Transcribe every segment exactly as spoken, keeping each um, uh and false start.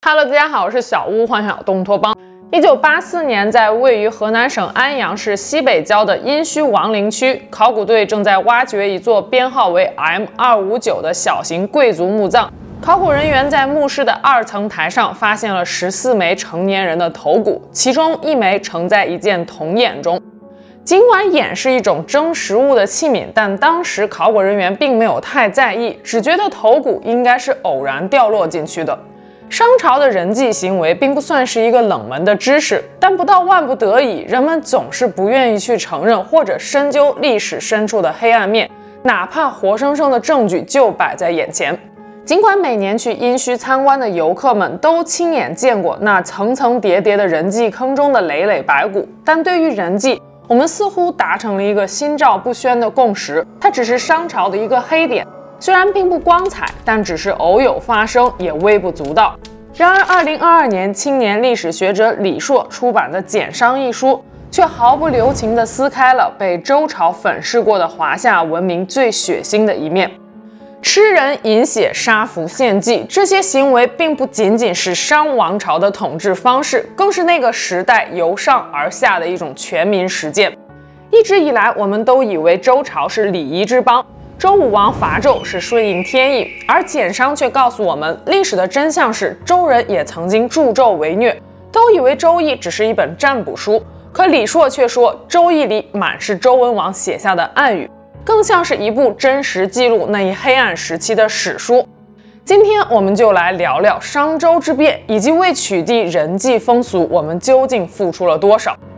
Hello， 大家好，我是小屋，幻想东托邦。一九八四年，在位于河南省安阳市西北郊的殷墟王陵区，考古队正在挖掘一座编号为 M 二五九的小型贵族墓葬。考古人员在墓室的二层台上发现了十四枚成年人的头骨，其中一枚盛在一件铜堰中。尽管堰是一种蒸食物的器皿，但当时考古人员并没有太在意，只觉得头骨应该是偶然掉落进去的。商朝的人祭行为并不算是一个冷门的知识，但不到万不得已，人们总是不愿意去承认或者深究历史深处的黑暗面，哪怕活生生的证据就摆在眼前。尽管每年去殷墟参观的游客们都亲眼见过那层层叠叠的人祭坑中的累累白骨，但对于人祭，我们似乎达成了一个心照不宣的共识，它只是商朝的一个黑点。虽然并不光彩，但只是偶有发生，也微不足道。然而二零二二年青年历史学者李硕出版的《简商》一书，却毫不留情地撕开了被周朝粉饰过的华夏文明最血腥的一面。吃人、饮血、杀俘、献祭，这些行为并不仅仅是商王朝的统治方式，更是那个时代由上而下的一种全民实践。一直以来，我们都以为周朝是礼仪之邦，周武王伐纣是顺应天意，而简商却告诉我们，历史的真相是周人也曾经助纣为虐，都以为周易只是一本占卜书，可李硕却说周易里满是周文王写下的暗语，更像是一部真实记录那一黑暗时期的史书。今天我们就来聊聊商周之变，以及为取缔人祭风俗，我们究竟付出了多少。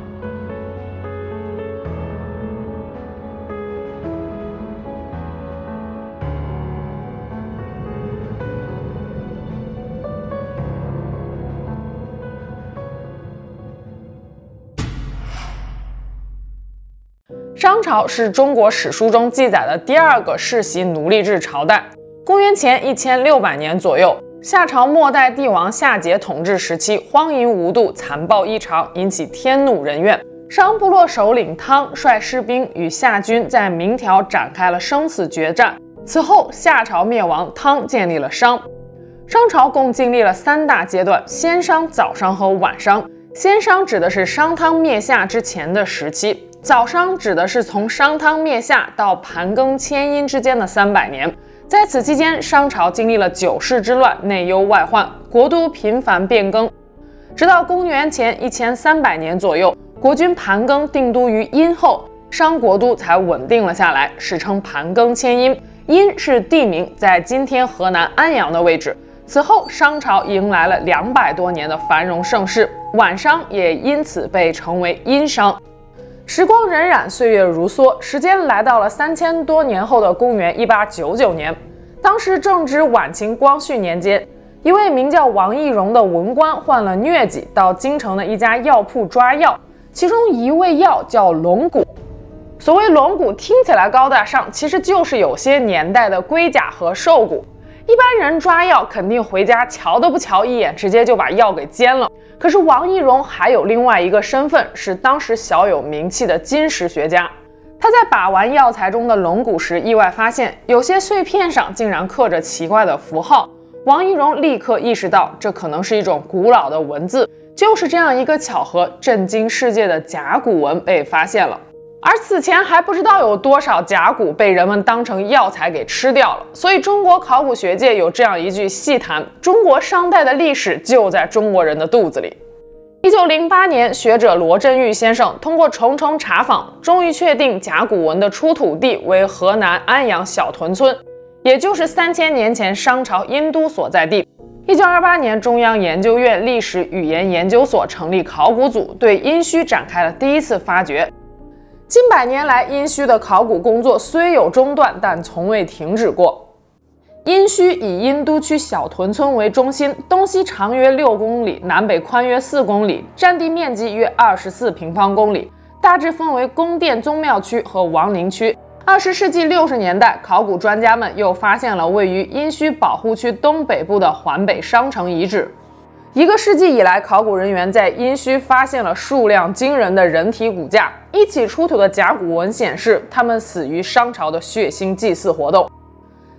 商朝是中国史书中记载的第二个世袭奴隶制朝代。公元前一千六百年左右，夏朝末代帝王夏桀统治时期，荒淫无度，残暴异常，引起天怒人怨。商部落首领汤率士兵与夏军在鸣条展开了生死决战。此后，夏朝灭亡，汤建立了商。商朝共经历了三大阶段：先商、早商和晚商。先商指的是商汤灭夏之前的时期。早商指的是从商汤灭夏到盘庚迁殷之间的三百年，在此期间，商朝经历了九世之乱，内忧外患，国都频繁变更，直到公元前一千三百年左右，国君盘庚定都于殷后，商国都才稳定了下来，史称盘庚迁殷。殷是地名，在今天河南安阳的位置。此后，商朝迎来了两百多年的繁荣盛世，晚商也因此被称为殷商。时光荏苒，岁月如梭，时间来到了三千多年后的公元一八九九年。当时正值晚清光绪年间，一位名叫王懿荣的文官患了疟疾，到京城的一家药铺抓药，其中一味药叫龙骨。所谓龙骨听起来高大上，其实就是有些年代的龟甲和兽骨。一般人抓药肯定回家瞧都不瞧一眼，直接就把药给煎了。可是王懿荣还有另外一个身份，是当时小有名气的金石学家。他在把玩药材中的龙骨时，意外发现有些碎片上竟然刻着奇怪的符号。王懿荣立刻意识到，这可能是一种古老的文字。就是这样一个巧合，震惊世界的甲骨文被发现了。而此前还不知道有多少甲骨被人们当成药材给吃掉了，所以中国考古学界有这样一句戏谈：中国商代的历史就在中国人的肚子里。一九零八年，学者罗振玉先生通过重重查访，终于确定甲骨文的出土地为河南安阳小屯村，也就是三千年前商朝殷都所在地。一九二八年，中央研究院历史语言研究所成立考古组，对殷墟展开了第一次发掘。近百年来，殷墟的考古工作虽有中断，但从未停止过。殷墟以殷都区小屯村为中心，东西长约六公里，南北宽约四公里，占地面积约二十四平方公里，大致分为宫殿宗庙区和王陵区。二十世纪六十年代，考古专家们又发现了位于殷墟保护区东北部的环北商城遗址。一个世纪以来，考古人员在殷墟发现了数量惊人的人体骨架，一起出土的甲骨文显示，他们死于商朝的血腥祭祀活动。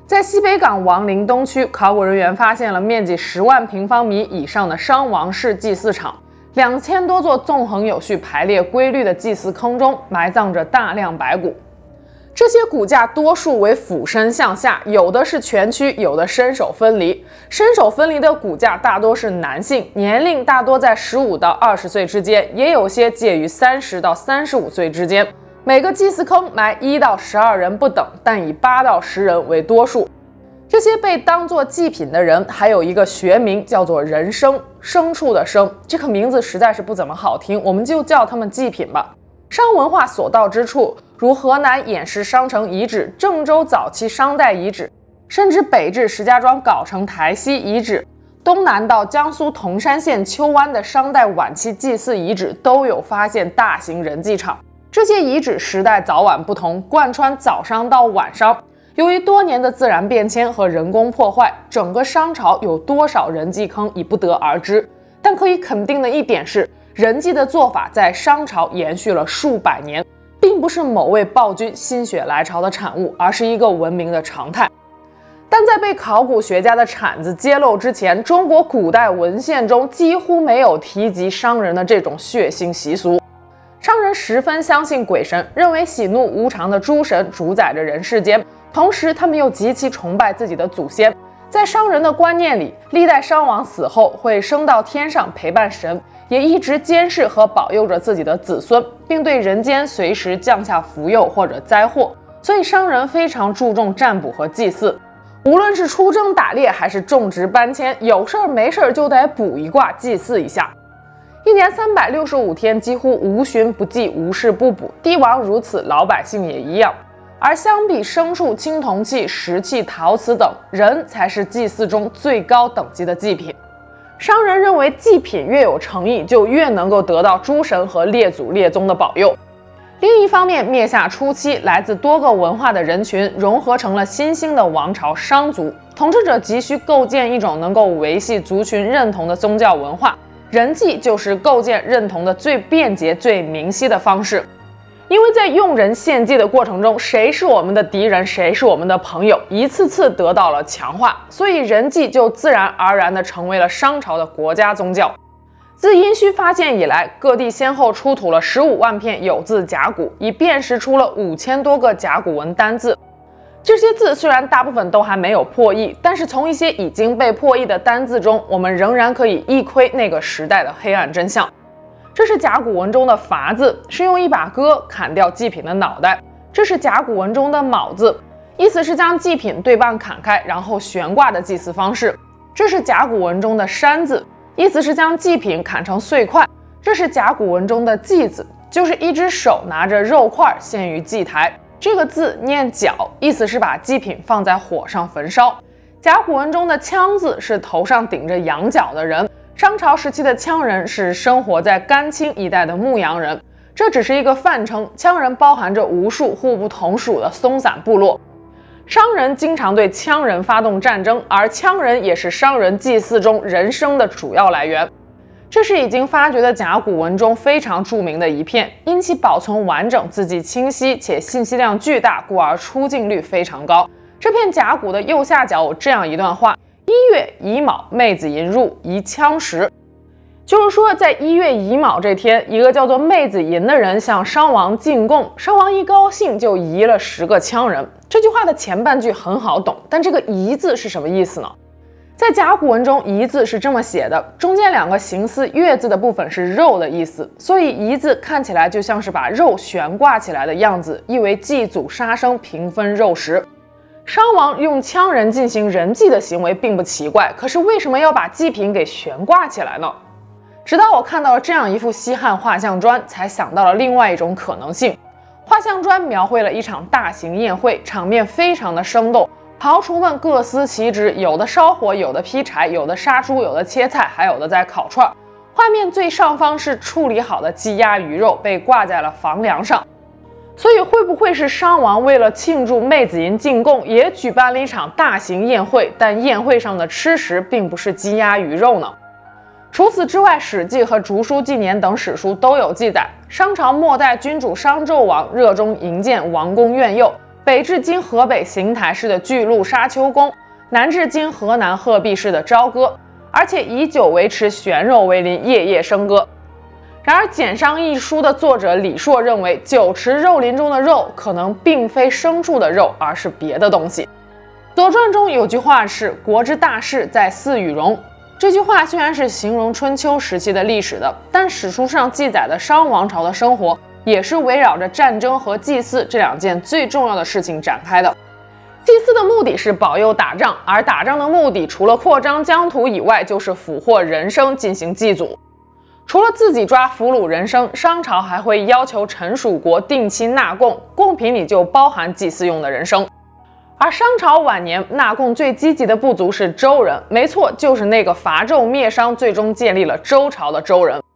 在西北港王陵东区，考古人员发现了面积十万平方米以上的商王式祭祀场，两千多座纵横有序、排列规律的祭祀坑中埋葬着大量白骨。这些骨架多数为俯身向下，有的是全躯，有的身首分离。身首分离的骨架大多是男性，年龄大多在十五到二十岁之间，也有些介于三十到三十五岁之间。每个祭祀坑埋一到十二人不等，但以八到十人为多数。这些被当作祭品的人还有一个学名，叫做人牲，牲畜的牲。这个名字实在是不怎么好听，我们就叫他们祭品吧。商文化所到之处，如河南偃师商城遗址、郑州早期商代遗址，甚至北至石家庄藁城台西遗址，东南到江苏铜山县丘湾的商代晚期祭祀遗址，都有发现大型人祭场。这些遗址时代早晚不同，贯穿早商到晚商。由于多年的自然变迁和人工破坏，整个商朝有多少人祭坑已不得而知。但可以肯定的一点是，人祭的做法在商朝延续了数百年，并不是某位暴君心血来潮的产物，而是一个文明的常态。但在被考古学家的铲子揭露之前，中国古代文献中几乎没有提及商人的这种血腥习俗。商人十分相信鬼神，认为喜怒无常的诸神主宰着人世间，同时他们又极其崇拜自己的祖先。在商人的观念里，历代商王死后会升到天上陪伴神，也一直监视和保佑着自己的子孙，并对人间随时降下福佑或者灾祸。所以商人非常注重占卜和祭祀，无论是出征打猎还是种植搬迁，有事儿没事儿就得卜一卦祭祀一下。一年三百六十五天，几乎无旬不祭，无事不卜。帝王如此，老百姓也一样。而相比牲畜、青铜器、石器、陶瓷等，人才是祭祀中最高等级的祭品。商人认为祭品越有诚意，就越能够得到诸神和列祖列宗的保佑。另一方面，灭夏初期，来自多个文化的人群融合成了新兴的王朝商族，统治者急需构建一种能够维系族群认同的宗教文化，人祭就是构建认同的最便捷、最明晰的方式。因为在用人献祭的过程中，谁是我们的敌人，谁是我们的朋友，一次次得到了强化，所以人祭就自然而然地成为了商朝的国家宗教。自殷墟发现以来，各地先后出土了十五万片有字甲骨，已辨识出了五千多个甲骨文单字。这些字虽然大部分都还没有破译，但是从一些已经被破译的单字中，我们仍然可以一窥那个时代的黑暗真相。这是甲骨文中的伐字，是用一把戈砍掉祭品的脑袋。这是甲骨文中的卯字，意思是将祭品对半砍开，然后悬挂的祭祀方式。这是甲骨文中的山字，意思是将祭品砍成碎块。这是甲骨文中的祭字，就是一只手拿着肉块献于祭台。这个字念角，意思是把祭品放在火上焚烧。甲骨文中的羌字是头上顶着羊角的人。商朝时期的羌人是生活在甘青一带的牧羊人，这只是一个泛称，羌人包含着无数互不同属的松散部落。商人经常对羌人发动战争，而羌人也是商人祭祀中人牲的主要来源。这是已经发掘的甲骨文中非常著名的一片，因其保存完整、字迹清晰且信息量巨大，故而出镜率非常高。这片甲骨的右下角有这样一段话：一月乙卯，妹子寅入，宜羌食。就是说，在一月乙卯这天，一个叫做妹子寅的人向商王进贡，商王一高兴就移了十个羌人。这句话的前半句很好懂，但这个夷字是什么意思呢？在甲骨文中，夷字是这么写的，中间两个形似月字的部分是肉的意思，所以夷字看起来就像是把肉悬挂起来的样子，意为祭祖杀生，平分肉食。商王用羌人进行人祭的行为并不奇怪，可是为什么要把祭品给悬挂起来呢？直到我看到了这样一幅西汉画像砖，才想到了另外一种可能性。画像砖描绘了一场大型宴会，场面非常的生动，庖厨们各司其职，有的烧火，有的劈柴，有的杀猪，有的切菜，还有的在烤串。画面最上方是处理好的鸡鸭鱼肉，被挂在了房梁上。所以会不会是商王为了庆祝妹子寅进贡，也举办了一场大型宴会，但宴会上的吃食并不是鸡鸭鱼肉呢？除此之外，《史记》和《竹书纪年》等史书都有记载，商朝末代君主商纣王热衷营建王宫苑囿， 北至今河北邢台市的巨鹿沙丘宫，南至今河南鹤壁市的朝歌，而且以酒为池，悬肉为鳞，夜夜笙歌。然而《简商》一书的作者李硕认为，酒池肉林中的肉可能并非牲畜的肉，而是别的东西。《左传》中有句话是“国之大事，在祀与戎”。这句话虽然是形容春秋时期的历史的，但史书上记载的商王朝的生活也是围绕着战争和祭祀这两件最重要的事情展开的。祭祀的目的是保佑打仗，而打仗的目的除了扩张疆土以外，就是俘获人牲进行祭祖。除了自己抓俘虏人牲，商朝还会要求臣属国定期纳贡，贡品里就包含祭祀用的人牲。而商朝晚年纳贡最积极的部族是周人，没错，就是那个伐纣灭商，最终建立了周朝的周人。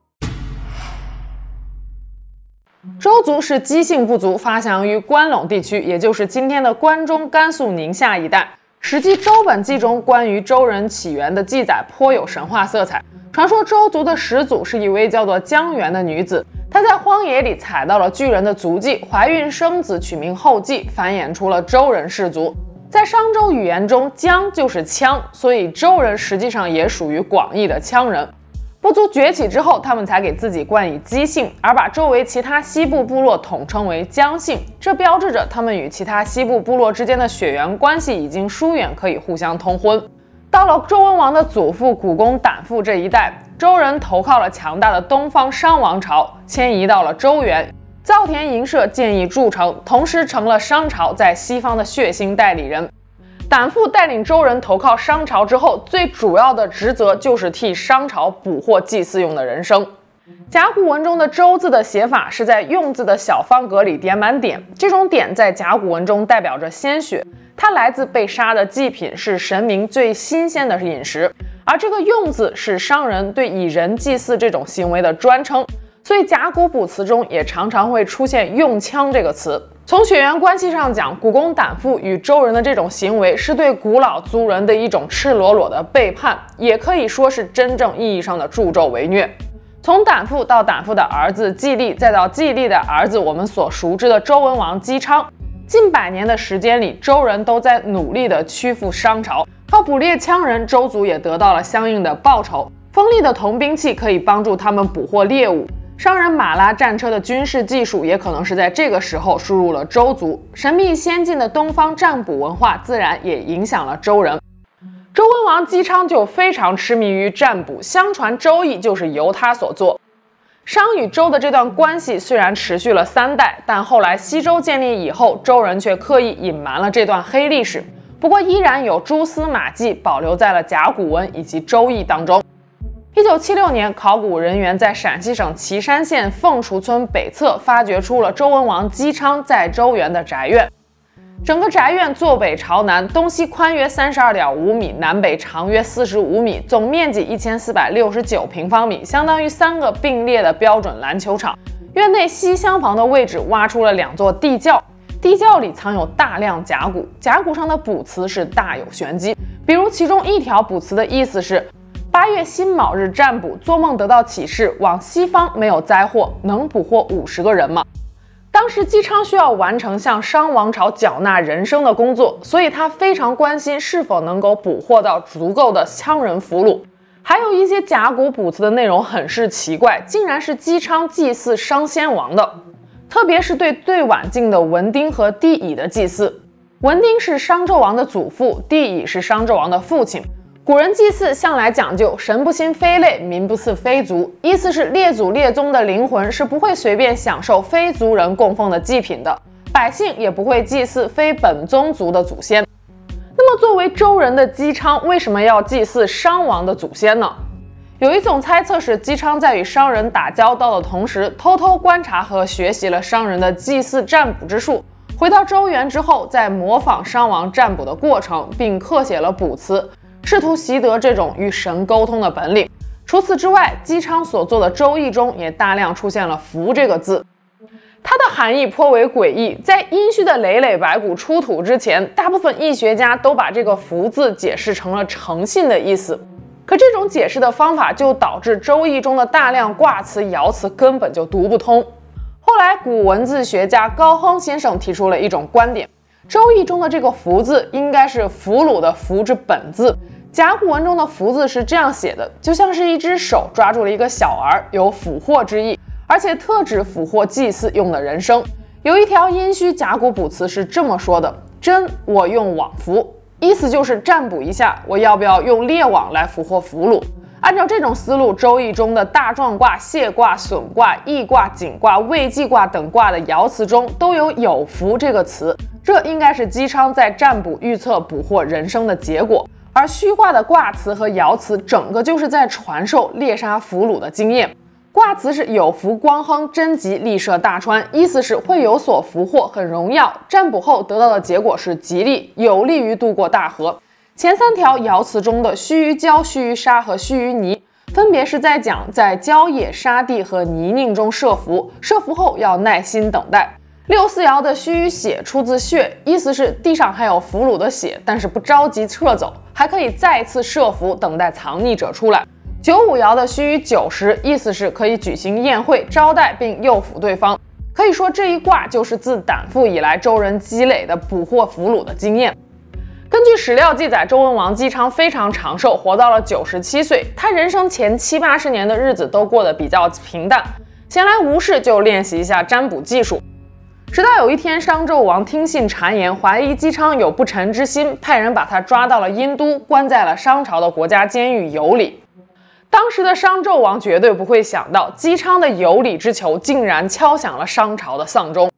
周族是姬姓部族，发祥于关陇地区，也就是今天的关中、甘肃、宁夏一带。《史记·周本纪》中关于周人起源的记载颇有神话色彩。传说周族的始祖是一位叫做姜原的女子，她在荒野里踩到了巨人的足迹，怀孕生子，取名后稷，繁衍出了周人氏族。在商周语言中，姜就是羌，所以周人实际上也属于广义的羌人。部族崛起之后，他们才给自己冠以姬姓，而把周围其他西部部落统称为姜姓，这标志着他们与其他西部部落之间的血缘关系已经疏远，可以互相通婚。到了周文王的祖父古公胆父这一代，周人投靠了强大的东方商王朝，迁移到了周原，造田营舍，建议筑城，同时成了商朝在西方的血腥代理人。胆父带领周人投靠商朝之后，最主要的职责就是替商朝捕获祭祀用的人牲。甲骨文中的周字的写法是在用字的小方格里点满点，这种点在甲骨文中代表着鲜血，它来自被杀的祭品，是神明最新鲜的饮食。而这个用字是商人对以人祭祀这种行为的专称，所以甲骨卜辞中也常常会出现用羌这个词。从血缘关系上讲，古公胆父与周人的这种行为是对古老族人的一种赤裸裸的背叛，也可以说是真正意义上的助纣为虐。从胆父到胆父的儿子季历，再到季历的儿子我们所熟知的周文王姬昌，近百年的时间里，周人都在努力地屈服商朝，靠捕猎羌人，周族也得到了相应的报酬。锋利的铜兵器可以帮助他们捕获猎物，商人马拉战车的军事技术也可能是在这个时候输入了周族。神秘先进的东方占卜文化自然也影响了周人。周文王姬昌就非常痴迷于占卜，相传周易就是由他所作。商与周的这段关系虽然持续了三代，但后来西周建立以后，周人却刻意隐瞒了这段黑历史，不过依然有蛛丝马迹保留在了甲骨文以及周易当中。一九七六年，考古人员在陕西省岐山县凤雏村北侧发掘出了周文王姬昌在周原的宅院。整个宅院坐北朝南，东西宽约三十二点五米，南北长约四十五米，总面积一千四百六十九平方米，相当于三个并列的标准篮球场。院内西厢房的位置挖出了两座地窖，地窖里藏有大量甲骨，甲骨上的卜辞是大有玄机。比如其中一条卜辞的意思是：八月辛卯日占卜，做梦得到启示，往西方没有灾祸，能捕获五十个人吗？当时姬昌需要完成向商王朝缴纳人牲的工作，所以他非常关心是否能够捕获到足够的羌人俘虏。还有一些甲骨卜辞的内容很是奇怪，竟然是姬昌祭祀商先王的，特别是对最晚近的文丁和帝乙的祭祀。文丁是商纣王的祖父，帝乙是商纣王的父亲。古人祭祀向来讲究神不兴非类，民不祀非族，意思是列祖列宗的灵魂是不会随便享受非族人供奉的祭品的，百姓也不会祭祀非本宗族的祖先。那么作为周人的姬昌为什么要祭祀商王的祖先呢？有一种猜测是姬昌在与商人打交道的同时，偷偷观察和学习了商人的祭祀占卜之术，回到周原之后再模仿商王占卜的过程，并刻写了卜辞，试图习得这种与神沟通的本领。除此之外，姬昌所做的周易中也大量出现了符这个字，它的含义颇为诡异。在殷墟的累累白骨出土之前，大部分易学家都把这个符字解释成了诚信的意思，可这种解释的方法就导致周易中的大量卦辞爻辞根本就读不通。后来古文字学家高亨先生提出了一种观点， 周易中的这个福字应该是俘虏的俘之本字，甲骨文中的福字是这样写的，就像是一只手抓住了一个小儿，有俘获之意，而且特指俘获祭祀用的人生。有一条殷墟甲骨卜辞是这么说的：真我用网俘，意思就是占卜一下我要不要用猎网来俘获俘虏。按照这种思路，周易中的大壮卦、谢卦、损卦、易卦、景卦、未济卦等卦的爻辞中都有有福这个词，这应该是姬昌在占卜预测捕获人生的结果。而虚卦的卦辞和爻辞整个就是在传授猎杀俘虏的经验。卦辞是有福光亨，贞吉，利涉大川，意思是会有所俘获，很荣耀。占卜后得到的结果是吉利，有利于渡过大河。前三条爻辞中的须臾交、须臾杀和须臾泥，分别是在讲在郊野、沙地和泥泞中设伏，设伏后要耐心等待。六四爻的须臾血出自血，意思是地上还有俘虏的血，但是不着急撤走，还可以再次设伏，等待藏匿者出来。九五爻的须臾九十，意思是可以举行宴会招待并诱俘对方。可以说这一卦就是自胆父以来周人积累的捕获俘虏的经验。根据史料记载，周文王姬昌非常长寿，活到了九十七岁。他人生前七八十年的日子都过得比较平淡，闲来无事就练习一下占卜技术。直到有一天，商纣王听信谗言，怀疑姬昌有不臣之心，派人把他抓到了殷都，关在了商朝的国家监狱羑里。当时的商纣王绝对不会想到，姬昌的有理之求竟然敲响了商朝的丧钟。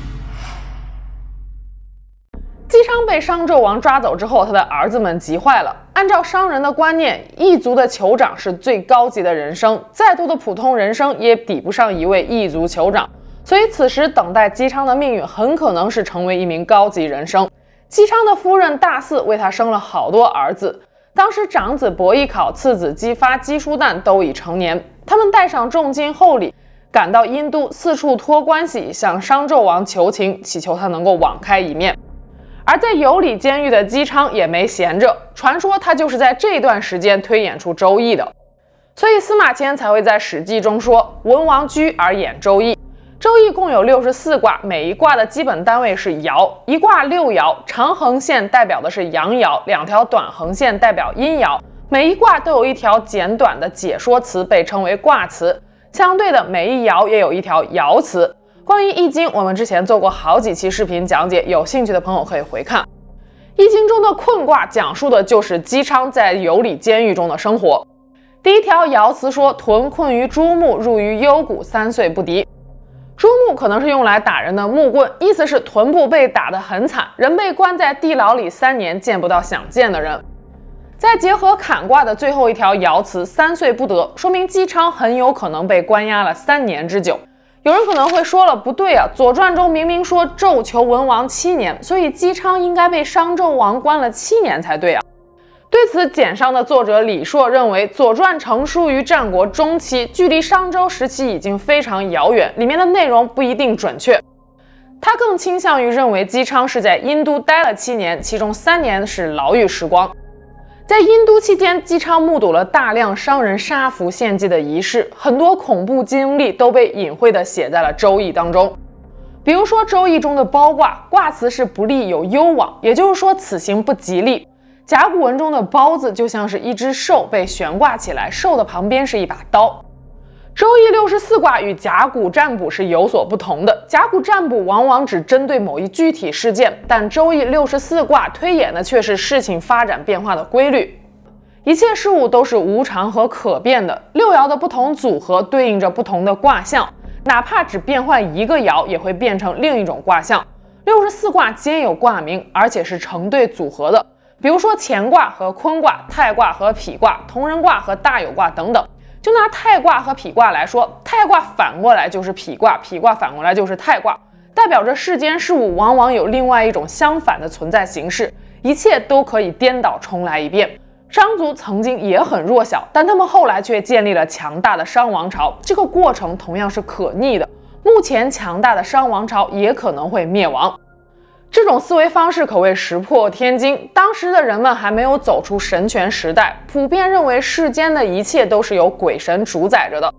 姬昌被商纣王抓走之后，他的儿子们急坏了。按照商人的观念，异族的酋长是最高级的人生，再多的普通人生也抵不上一位异族酋长。所以此时等待姬昌的命运很可能是成为一名高级人生。姬昌的夫人大肆为他生了好多儿子。当时长子伯邑考、次子姬发、姬叔旦都已成年，他们带上重金厚礼，赶到殷都，四处托关系向商纣王求情，祈求他能够网开一面。而在羑里监狱的姬昌也没闲着，传说他就是在这段时间推演出周易的，所以司马迁才会在《史记》中说文王居而演周易。周易共有六十四卦，每一卦的基本单位是爻，一卦六爻，长横线代表的是阳爻，两条短横线代表阴爻。每一卦都有一条简短的解说词，被称为卦辞。相对的，每一爻也有一条爻辞。关于易经，我们之前做过好几期视频讲解，有兴趣的朋友可以回看。易经中的困卦讲述的就是姬昌在羑里监狱中的生活。第一条爻辞说：屯困于朱木，入于幽谷，三岁不敌。朱木可能是用来打人的木棍，意思是臀部被打得很惨，人被关在地牢里三年，见不到想见的人。再结合坎卦的最后一条爻辞三岁不得，说明姬昌很有可能被关押了三年之久。有人可能会说了，不对啊，左传中明明说纣求文王七年，所以姬昌应该被商纣王关了七年才对啊。对此，简上的作者李硕认为，《左传》成书于战国中期，距离商周时期已经非常遥远，里面的内容不一定准确。他更倾向于认为姬昌是在殷都待了七年，其中三年是牢狱时光。在殷都期间，姬昌目睹了大量商人杀俘献祭的仪式，很多恐怖经历都被隐晦地写在了《周易》当中。比如说，《周易》中的包卦，卦辞是不利有攸往，也就是说此行不吉利。甲骨文中的包字就像是一只兽被悬挂起来，兽的旁边是一把刀。周易六十四卦与甲骨占卜是有所不同的，甲骨占卜往往只针对某一具体事件，但周易六十四卦推演的却是事情发展变化的规律。一切事物都是无常和可变的，六爻的不同组合对应着不同的卦象，哪怕只变换一个爻也会变成另一种卦象。六十四卦皆有卦名，而且是成对组合的，比如说乾卦和坤卦、太卦和否卦、同人卦和大有卦等等。就拿太卦和否卦来说，太卦反过来就是否卦，否卦反过来就是太卦，代表着世间事物往往有另外一种相反的存在形式，一切都可以颠倒重来一遍。商族曾经也很弱小，但他们后来却建立了强大的商王朝，这个过程同样是可逆的。目前强大的商王朝也可能会灭亡。这种思维方式可谓石破天惊，当时的人们还没有走出神权时代，普遍认为世间的一切都是由鬼神主宰着的。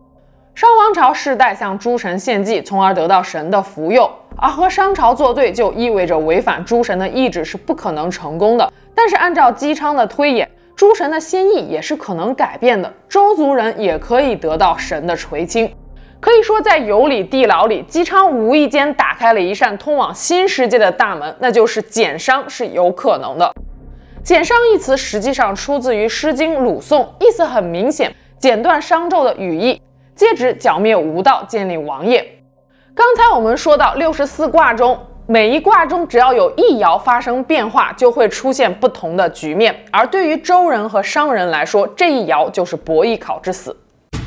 商王朝世代向诸神献祭，从而得到神的福佑，而和商朝作对就意味着违反诸神的意志是不可能成功的。但是按照姬昌的推演，诸神的心意也是可能改变的，周族人也可以得到神的垂青。可以说，在有里地牢里，姬昌无意间打开了一扇通往新世界的大门，那就是减商是有可能的。减商一词实际上出自于《诗经·鲁颂》，意思很明显，剪断商纣的羽翼，接指剿灭无道，建立王业。刚才我们说到六十四卦中，每一卦中只要有一爻发生变化，就会出现不同的局面，而对于周人和商人来说，这一爻就是伯邑考之死。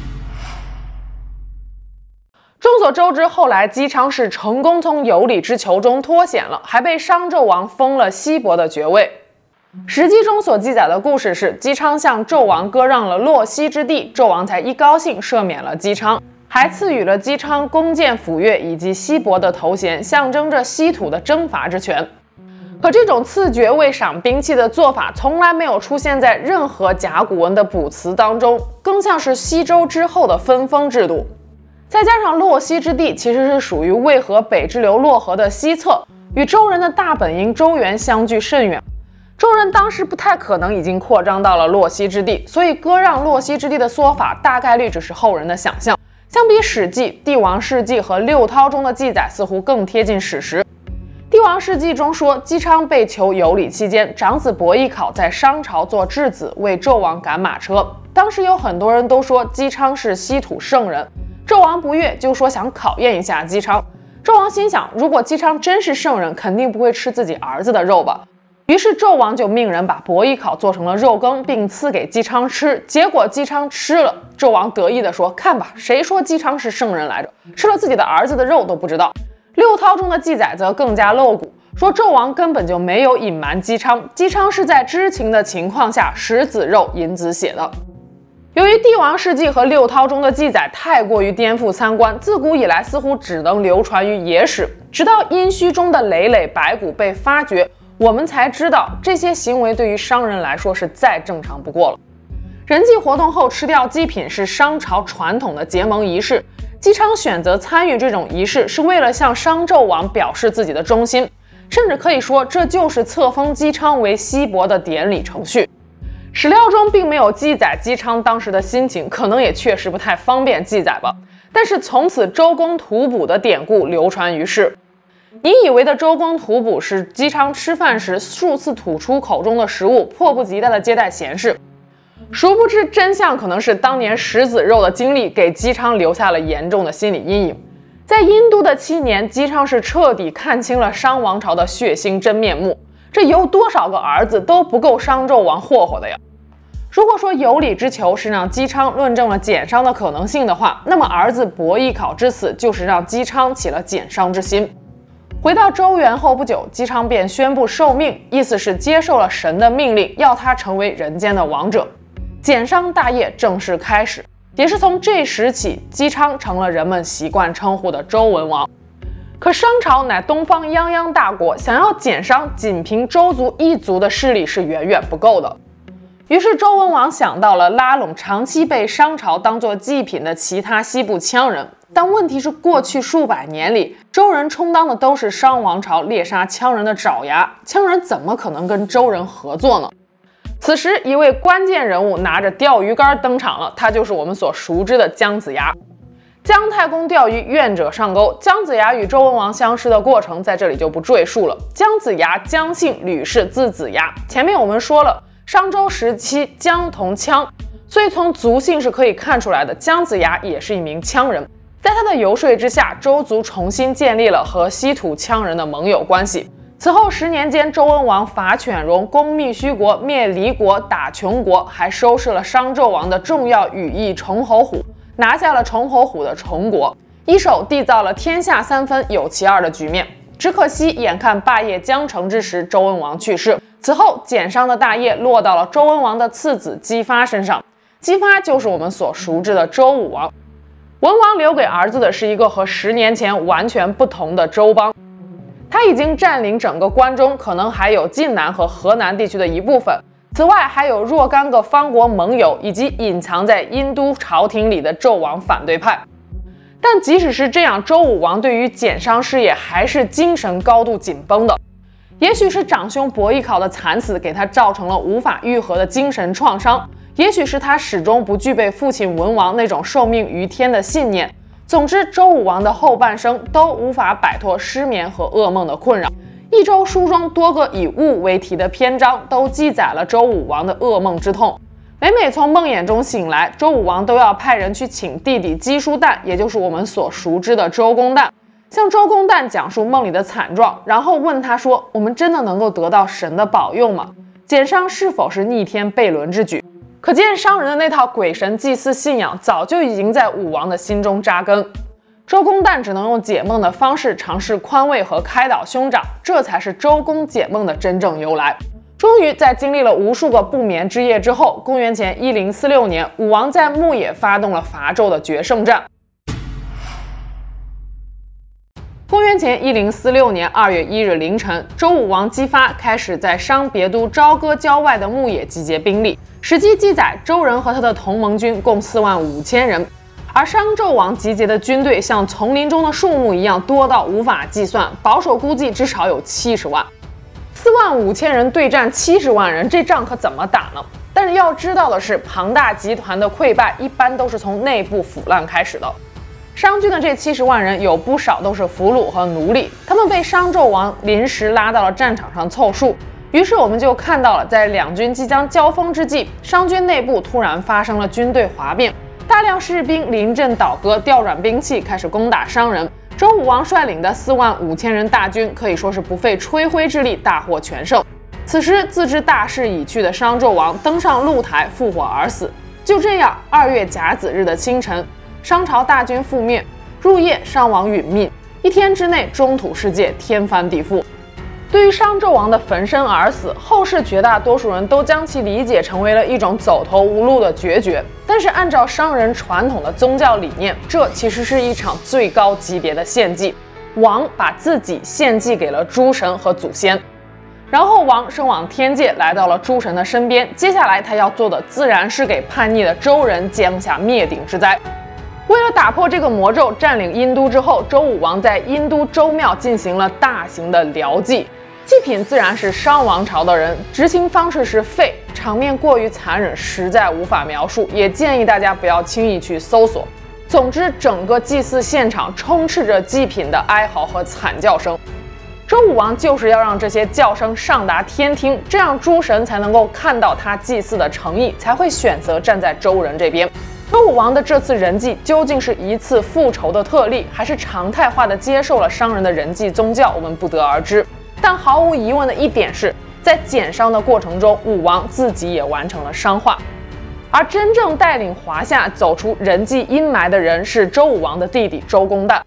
众所周知，后来姬昌是成功从有里之囚中脱险了，还被商纣王封了西伯的爵位。史记中所记载的故事是，姬昌向纣王割让了洛西之地，纣王才一高兴赦免了姬昌，还赐予了姬昌弓箭斧钺以及西伯的头衔，象征着西土的征伐之权。可这种赐爵位赏兵器的做法从来没有出现在任何甲骨文的卜辞当中，更像是西周之后的分封制度。再加上洛西之地其实是属于渭河北支流洛河的西侧，与周人的大本营周原相距甚远，周人当时不太可能已经扩张到了洛西之地，所以割让洛西之地的说法大概率只是后人的想象。相比《史记》《帝王世纪》和六韬中的记载，似乎更贴近史实。《帝王世纪》中说，姬昌被囚有里期间，长子伯邑考在商朝做质子，为纣王赶马车。当时有很多人都说姬昌是西土圣人，纣王不悦，就说想考验一下姬昌。纣王心想，如果姬昌真是圣人，肯定不会吃自己儿子的肉吧。于是纣王就命人把伯邑考做成了肉羹，并赐给姬昌吃。结果姬昌吃了，纣王得意地说：“看吧，谁说姬昌是圣人来着？吃了自己的儿子的肉都不知道。”六韬中的记载则更加露骨，说纣王根本就没有隐瞒姬昌，姬昌是在知情的情况下食子肉饮子血的。由于帝王世纪和六韬中的记载太过于颠覆三观，自古以来似乎只能流传于野史，直到殷墟中的累累白骨被发掘，我们才知道这些行为对于商人来说是再正常不过了。人祭活动后吃掉祭品是商朝传统的结盟仪式，姬昌选择参与这种仪式是为了向商纣王表示自己的忠心，甚至可以说这就是册封姬昌为西伯的典礼程序。史料中并没有记载姬昌当时的心情，可能也确实不太方便记载吧。但是从此周公吐哺的典故流传于世。你以为的周公吐哺是姬昌吃饭时数次吐出口中的食物，迫不及待地接待贤士，殊不知真相可能是当年食子肉的经历给姬昌留下了严重的心理阴影。在殷都的七年，姬昌是彻底看清了商王朝的血腥真面目，这有多少个儿子都不够商纣王霍霍的呀。如果说有里之囚是让姬昌论证了减商的可能性的话，那么儿子伯邑考之死就是让姬昌起了减商之心。回到周原后不久，姬昌便宣布受命，意思是接受了神的命令，要他成为人间的王者。减商大业正式开始，也是从这时起，姬昌成了人们习惯称呼的周文王。可商朝乃东方泱泱大国，想要减商，仅凭周族一族的势力是远远不够的。于是周文王想到了拉拢长期被商朝当作祭品的其他西部羌人，但问题是过去数百年里，周人充当的都是商王朝猎杀羌人的爪牙，羌人怎么可能跟周人合作呢？此时一位关键人物拿着钓鱼竿登场了，他就是我们所熟知的姜子牙。姜太公钓鱼，愿者上钩。姜子牙与周文王相识的过程在这里就不赘述了。姜子牙，姜姓，吕氏，字子牙。前面我们说了，商周时期姜同羌，所以从族姓是可以看出来的，姜子牙也是一名羌人。在他的游说之下，周族重新建立了和西土羌人的盟友关系。此后十年间，周文王伐犬戎，攻密须国，灭黎国，打穷国，还收拾了商纣王的重要羽翼崇侯虎，拿下了崇侯虎的崇国，一手缔造了天下三分有其二的局面。只可惜眼看霸业将成之时，周文王去世。此后减商的大业落到了周文王的次子姬发身上，姬发就是我们所熟知的周武王。文王留给儿子的是一个和十年前完全不同的周邦，他已经占领整个关中，可能还有晋南和河南地区的一部分。此外还有若干个方国盟友，以及隐藏在殷都朝廷里的纣王反对派。 但即使是这样，周武王对于减商事业还是精神高度紧绷的。也许是长兄伯邑考的惨死给他造成了无法愈合的精神创伤，也许是他始终不具备父亲文王那种受命于天的信念。总之，周武王的后半生都无法摆脱失眠和噩梦的困扰。一周书中多个以物为题的篇章都记载了周武王的噩梦之痛。每每从梦魇中醒来，周武王都要派人去请弟弟姬叔旦，也就是我们所熟知的周公旦，向周公旦讲述梦里的惨状，然后问他说：“我们真的能够得到神的保佑吗？减商是否是逆天悖伦之举？”可见商人的那套鬼神祭祀信仰早就已经在武王的心中扎根。周公旦只能用解梦的方式尝试宽慰和开导兄长，这才是周公解梦的真正由来。终于在经历了无数个不眠之夜之后，公元前一零四六年，武王在牧野发动了伐纣的决胜战。公元前一零四六年二月一日凌晨，周武王姬发开始在商别都朝歌郊外的牧野集结兵力。史记记载，周人和他的同盟军共四万五千人，而商纣王集结的军队像丛林中的树木一样多到无法计算，保守估计至少有七十万。四万五千人对战七十万人，这仗可怎么打呢？但是要知道的是，庞大集团的溃败一般都是从内部腐烂开始的。商军的这七十万人有不少都是俘虏和奴隶，他们被商纣王临时拉到了战场上凑数。于是我们就看到了，在两军即将交锋之际，商军内部突然发生了军队哗变，大量士兵临阵倒戈，调转兵器，开始攻打商人。周武王率领的四万五千人大军可以说是不费吹灰之力大获全胜。此时自知大势已去的商纣王登上露台复活而死。就这样，二月甲子日的清晨，商朝大军覆灭，入夜商王殒命，一天之内中土世界天翻地覆。对于商纣王的焚身而死，后世绝大多数人都将其理解成为了一种走投无路的决绝。但是按照商人传统的宗教理念，这其实是一场最高级别的献祭。王把自己献祭给了诸神和祖先，然后王升往天界，来到了诸神的身边。接下来他要做的自然是给叛逆的周人降下灭顶之灾。为了打破这个魔咒，占领殷都之后，周武王在殷都周庙进行了大型的疗祭。祭品自然是商王朝的人，执行方式是废，场面过于残忍，实在无法描述，也建议大家不要轻易去搜索。总之，整个祭祀现场充斥着祭品的哀嚎和惨叫声。周武王就是要让这些叫声上达天听，这样诸神才能够看到他祭祀的诚意，才会选择站在周人这边。周武王的这次人祭究竟是一次复仇的特例，还是常态化的接受了商人的人祭宗教，我们不得而知。但毫无疑问的一点是，在减商的过程中，武王自己也完成了商化。而真正带领华夏走出人祭阴霾的人是周武王的弟弟周公旦。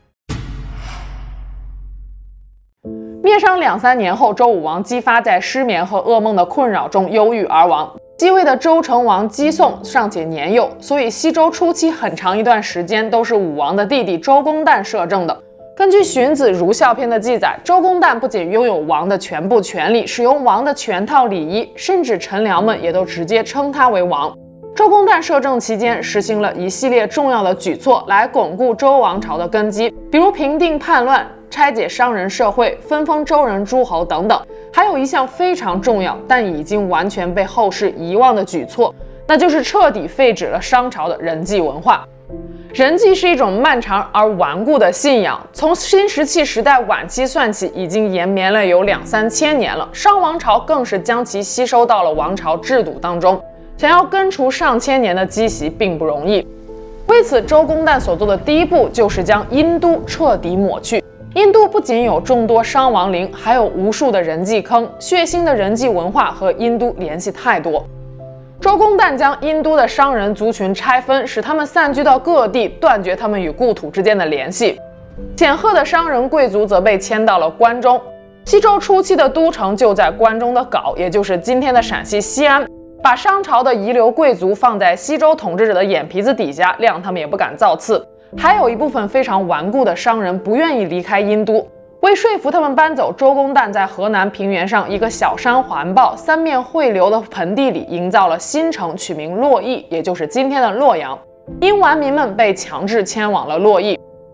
灭商两三年后，周武王姬发在失眠和噩梦的困扰中忧郁而亡。继位的周成王姬诵尚且年幼，所以西周初期很长一段时间都是武王的弟弟周公旦摄政的。根据《荀子·儒孝篇》的记载，周公旦不仅拥有王的全部权力，使用王的全套礼仪，甚至臣僚们也都直接称他为王。周公旦摄政期间，实行了一系列重要的举措来巩固周王朝的根基，比如平定叛乱、拆解商人社会、分封周人诸侯等等。还有一项非常重要但已经完全被后世遗忘的举措，那就是彻底废止了商朝的人祭文化。人祭是一种漫长而顽固的信仰，从新石器时代晚期算起，已经延绵了有两三千年了。商王朝更是将其吸收到了王朝制度当中，想要根除上千年的积习并不容易。为此，周公旦所做的第一步就是将殷都彻底抹去。殷都不仅有众多商王陵，还有无数的人祭坑，血腥的人祭文化和殷都联系太多。周公旦将殷都的商人族群拆分，使他们散居到各地，断绝他们与故土之间的联系。显赫的商人贵族则被迁到了关中。西周初期的都城就在关中的皋，也就是今天的陕西西安，把商朝的遗留贵族放在西周统治者的眼皮子底下，谅他们也不敢造次。还有一部分非常顽固的商人不愿意离开殷都，为说服他们搬走，周公旦在河南平原上一个小山环抱、三面汇流的盆地里营造了新城，取名洛邑，也就是今天的洛阳。殷顽民们被强制迁往了洛邑。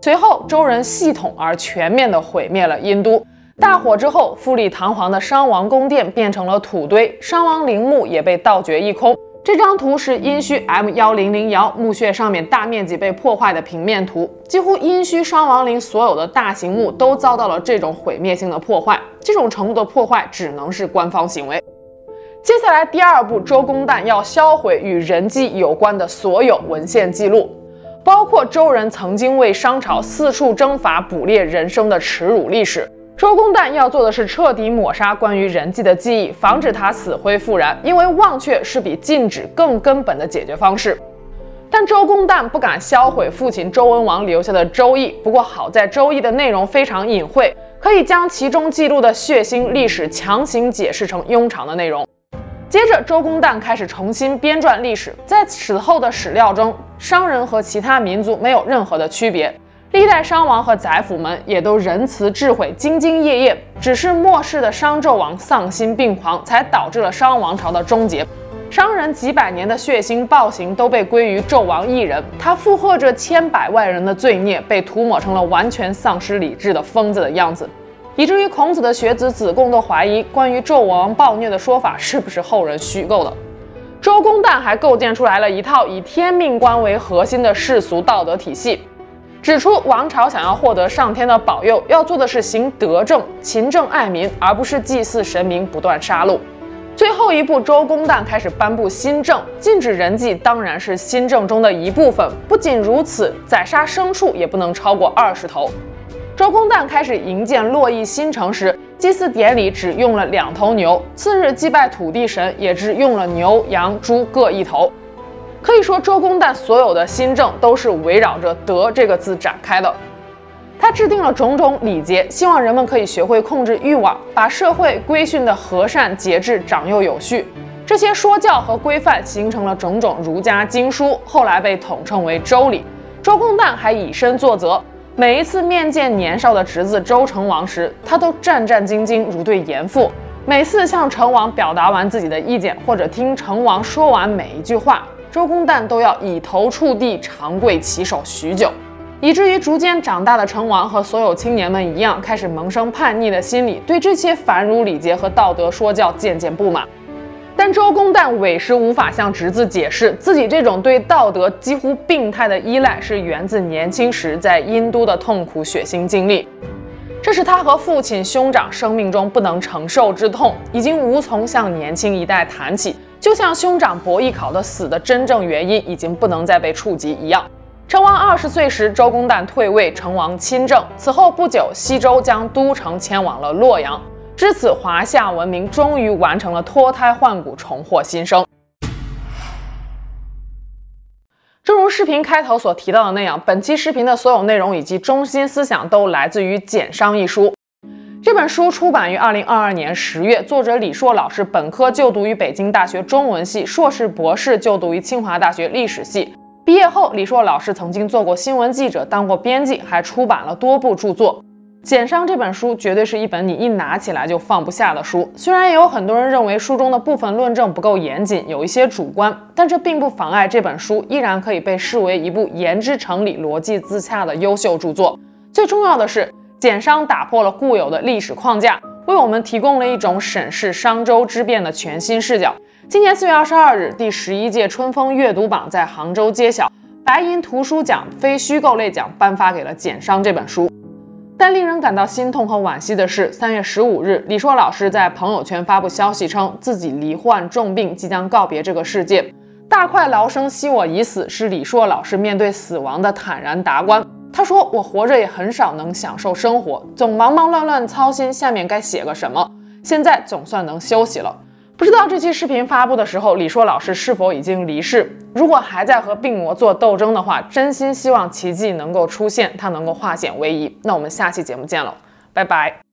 随后，周人系统而全面地毁灭了殷都。大火之后，富丽堂皇的商王宫殿变成了土堆，商王陵墓也被盗掘一空。这张图是殷墟 M 一零零幺墓穴上面大面积被破坏的平面图，几乎殷墟商王陵所有的大型墓都遭到了这种毁灭性的破坏，这种程度的破坏只能是官方行为。接下来第二步，周公旦要销毁与人祭有关的所有文献记录，包括周人曾经为商朝四处征伐捕猎人生的耻辱历史。周公旦要做的是彻底抹杀关于人祭的记忆，防止它死灰复燃，因为忘却是比禁止更根本的解决方式。但周公旦不敢销毁父亲周文王留下的《周易》，不过好在《周易》的内容非常隐晦，可以将其中记录的血腥历史强行解释成庸常的内容。接着，周公旦开始重新编撰历史，在此后的史料中，商人和其他民族没有任何的区别。历代商王和宰辅们也都仁慈智慧、兢兢业业，只是末世的商纣王丧心病狂，才导致了商王朝的终结。商人几百年的血腥暴行都被归于纣王一人，他负荷着千百万人的罪孽，被涂抹成了完全丧失理智的疯子的样子，以至于孔子的学子子贡都怀疑关于纣王暴虐的说法是不是后人虚构的。周公旦还构建出来了一套以天命观为核心的世俗道德体系，指出王朝想要获得上天的保佑，要做的是行德政、勤政爱民，而不是祭祀神明、不断杀戮。最后一步，周公旦开始颁布新政，禁止人祭当然是新政中的一部分。不仅如此，宰杀牲畜也不能超过二十头。周公旦开始营建洛邑新城时，祭祀典礼只用了两头牛，次日祭拜土地神也只用了牛、羊、猪各一头。可以说，周公旦所有的新政都是围绕着“德”这个字展开的。他制定了种种礼节，希望人们可以学会控制欲望，把社会规训的和善节制、长幼有序。这些说教和规范形成了种种儒家经书，后来被统称为《周礼》。周公旦还以身作则，每一次面见年少的侄子周成王时，他都战战兢兢，如对严父。每次向成王表达完自己的意见，或者听成王说完每一句话，周公旦都要以头触地，长跪其手许久，以至于逐渐长大的成王和所有青年们一样，开始萌生叛逆的心理，对这些繁儒礼节和道德说教渐渐不满。但周公旦委实无法向侄子解释，自己这种对道德几乎病态的依赖是源自年轻时在殷都的痛苦血腥经历。这是他和父亲、兄长生命中不能承受之痛，已经无从向年轻一代谈起，就像兄长伯邑考的死的真正原因已经不能再被触及一样。成王二十岁时，周公旦退位，成王亲政。此后不久，西周将都城迁往了洛阳。至此，华夏文明终于完成了脱胎换骨，重获新生。正如视频开头所提到的那样，本期视频的所有内容以及中心思想都来自于《简商》一书。这本书出版于二零二二年十月，作者李硕老师本科就读于北京大学中文系，硕士、博士就读于清华大学历史系。毕业后，李硕老师曾经做过新闻记者，当过编辑，还出版了多部著作。《简商》这本书绝对是一本你一拿起来就放不下的书，虽然也有很多人认为书中的部分论证不够严谨，有一些主观，但这并不妨碍这本书依然可以被视为一部言之成理、逻辑自洽的优秀著作。最重要的是，《简商》打破了固有的历史框架，为我们提供了一种审视商周之变的全新视角。今年四月二十二日，第十一届春风阅读榜在杭州揭晓，白银图书奖非虚构类奖颁发给了《简商》这本书。但令人感到心痛和惋惜的是，三月十五日，李硕老师在朋友圈发布消息称，自己罹患重病，即将告别这个世界。大快劳生惜我已死，是李硕老师面对死亡的坦然达观。他说，我活着也很少能享受生活，总忙忙乱乱操心下面该写个什么，现在总算能休息了。不知道这期视频发布的时候，李硕老师是否已经离世？如果还在和病魔做斗争的话，真心希望奇迹能够出现，它能够化险为夷。那我们下期节目见了，拜拜。